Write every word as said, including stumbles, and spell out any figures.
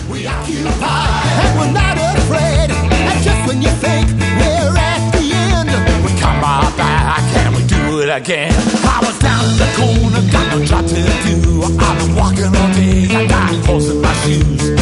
We occupy, and we're not afraid. And just when you think we're at the end, we come right back and we do it again. I was down in the corner, got no job to do. I've been walking all day, I got holes in my shoes.